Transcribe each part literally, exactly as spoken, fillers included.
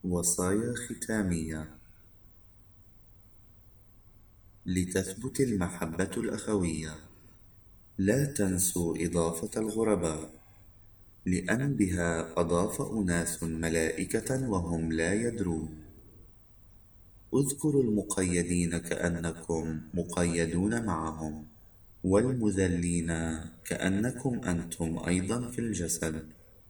وصايا ختامية. لتثبت المحبة الأخوية، لا تنسوا إضافة الغرباء، لأن بها أضاف أناس ملائكة وهم لا يدرون. اذكروا المقيدين كأنكم مقيدون معهم، والمذلين كأنكم أنتم أيضا في الجسد،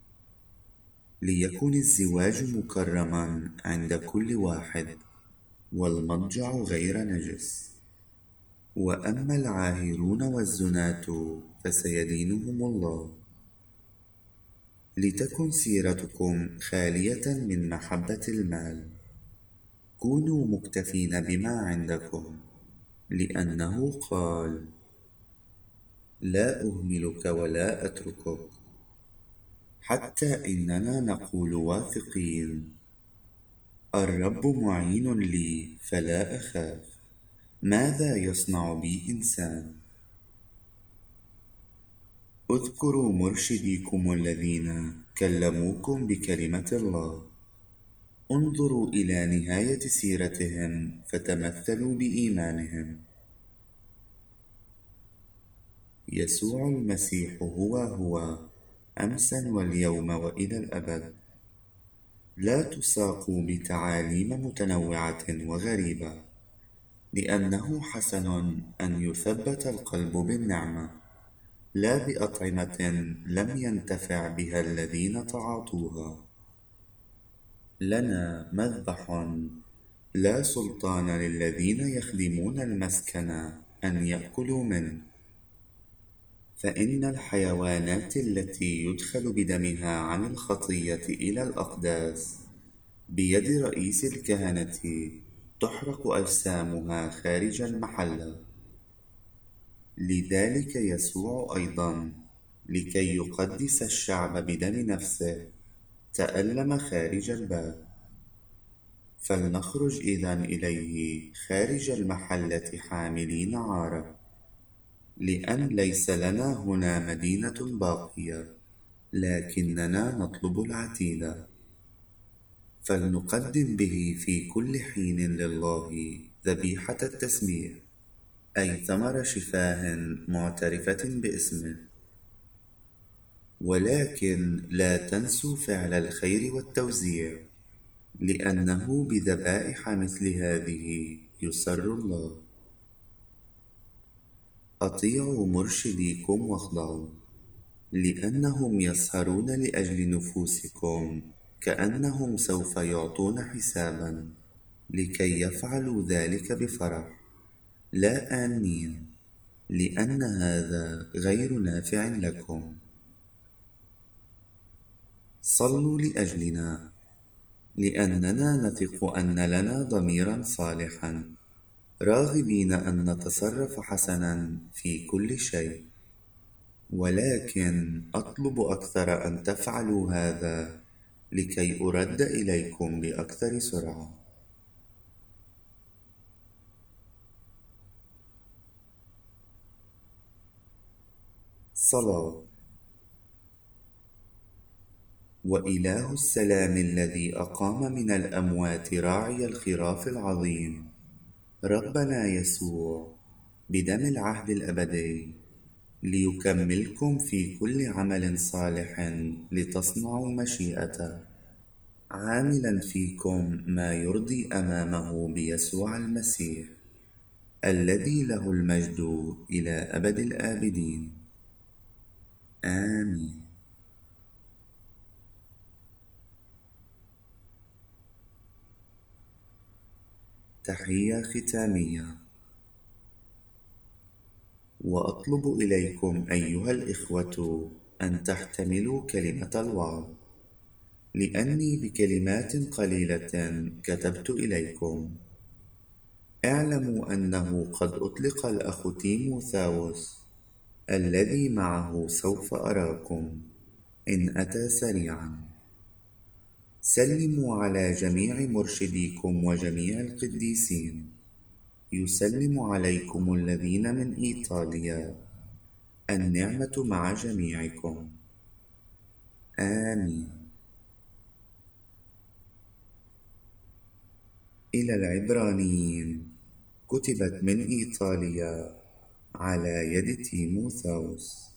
ليكن الزواج مكرما عند كل واحد، والمضجع غير نجس. وأما العاهرون والزناة فسيدينهم الله. لتكن سيرتكم خالية من محبة المال، كونوا مكتفين بما عندكم، لأنه قال: لا أهملك ولا أتركك، حتى إننا نقول واثقين: الرب معين لي فلا أخاف، ماذا يصنع بي إنسان؟ اذكروا مرشديكم الذين كلموكم بكلمة الله، انظروا إلى نهاية سيرتهم فتمثلوا بإيمانهم. يسوع المسيح هو هو أمسا واليوم وإلى الأبد. لا تساقوا بتعاليم متنوعة وغريبة، لأنه حسن أن يثبت القلب بالنعمة، لا بأطعمة لم ينتفع بها الذين تعاطوها. لنا مذبح، لا سلطان للذين يخدمون المسكن أن يأكلوا منه، فإن الحيوانات التي يدخل بدمها عن الخطية إلى الأقداس بيد رئيس الكهنة تحرق أجسامها خارج المحلة. لذلك يسوع أيضا، لكي يقدس الشعب بدم نفسه، تألم خارج الباب. فلنخرج إذن إليه خارج المحلة حاملين عارة، لأن ليس لنا هنا مدينة باقية، لكننا نطلب العتيد. فلنقدم به في كل حين لله ذبيحة التسبيح، أي ثمر شفاه معترفة باسمه. ولكن لا تنسوا فعل الخير والتوزيع، لأنه بذبائح مثل هذه يسر الله. أطيعوا مرشديكم واخضعوا، لأنهم يسهرون لأجل نفوسكم كأنهم سوف يعطون حسابا، لكي يفعلوا ذلك بفرح، لا آنين، لأن هذا غير نافع لكم. صلوا لأجلنا، لأننا نثق أن لنا ضميرا صالحا، راغبين أن نتصرف حسنا في كل شيء. ولكن أطلب أكثر أن تفعلوا هذا، لكي أرد إليكم بأكثر سرعة. صلاة. وإله السلام الذي أقام من الأموات راعي الخراف العظيم، ربنا يسوع، بدم العهد الأبدي، ليكملكم في كل عمل صالح لتصنعوا مشيئته، عاملا فيكم ما يرضي أمامه بيسوع المسيح، الذي له المجد إلى أبد الآبدين. آمين. تحية ختامية. وأطلب إليكم أيها الإخوة أن تحتملوا كلمة الوعظ، لأني بكلمات قليلة كتبت إليكم. اعلموا أنه قد أطلق الأخ تيموثاوس، الذي معه سوف أراكم إن أتى سريعا. سلموا على جميع مرشديكم وجميع القديسين. يسلم عليكم الذين من إيطاليا. النعمة مع جميعكم. آمين. إلى العبرانيين، كتبت من إيطاليا على يد تيموثاوس.